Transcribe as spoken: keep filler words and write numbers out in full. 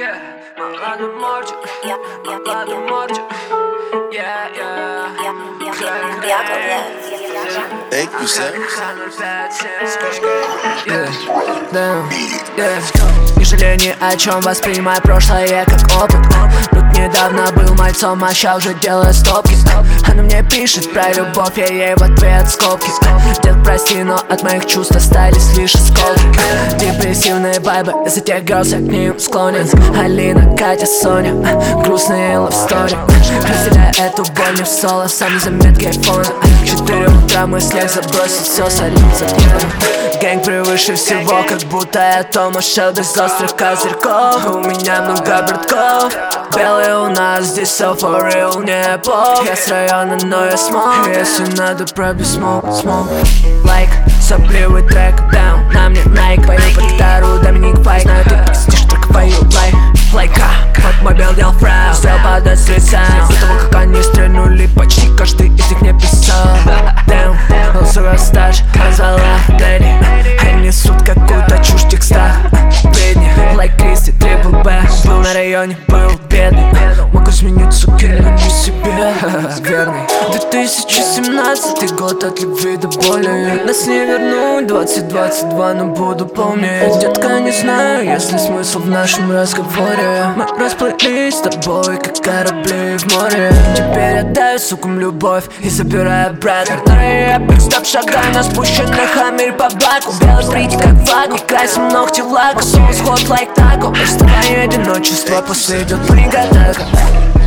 Молодой мальчик, молодой мальчик. Yeah, yeah. Thank you, sir. Yeah, damn, yeah. Не жалею ни о чем, воспринимай прошлое как опыт. Тут недавно был мальцом, а ща уже делаю стопки. Она мне пишет про любовь, я ей в ответ скобки. Дед, прости, но от моих чувств остались лишь осколки. Депрессивные вайбы, из-за тех girls я к ним склонен. Алина, Катя, Соня, грустные love story. Разделяя эту боль не в соло, сами заметки айфона. Четыре утра мыслях забросить все, садиться днем. Гэнг превыше всего, как будто я Томас Шелби без острых козырьков. У меня много братков, белые у нас здесь все for real, не поп. Я с района, но я смог. Если надо, пробей смог, смог. Лайк, сопливый трек, down, на мне Nike. Пою под гитару, Доминик Файк. Знаю, ты пиздишь, только пою лайк. Лайка, вот мой бел дел фрау. Сделал подать с лица. До того, как они стрельнули, почти каждый из них мне писал. Damn, он сука старше, назвала Дэдди. Они несут какую-то чушь в текстах. Бедни, лайк Кристи, трипл Б. Был на районе, был бедный. Могу сменить, суки, но не себе. Верный. две тысячи семнадцатый год, от любви до боли. Нас не вернуть, двадцать двадцать два, но буду помнить. Детка, не знаю, есть ли смысл в нашем разговоре. Мы расплылись с тобой, как корабли в море. Теперь отдаю сукам любовь и забираю обратно. Второй эпик, стоп, шагай на спущенный хаммер по баку. Белый брить, как ваку, красим ногти в лаку. Соус ход, лайк тако. Просто твое одиночество, после идет бригада.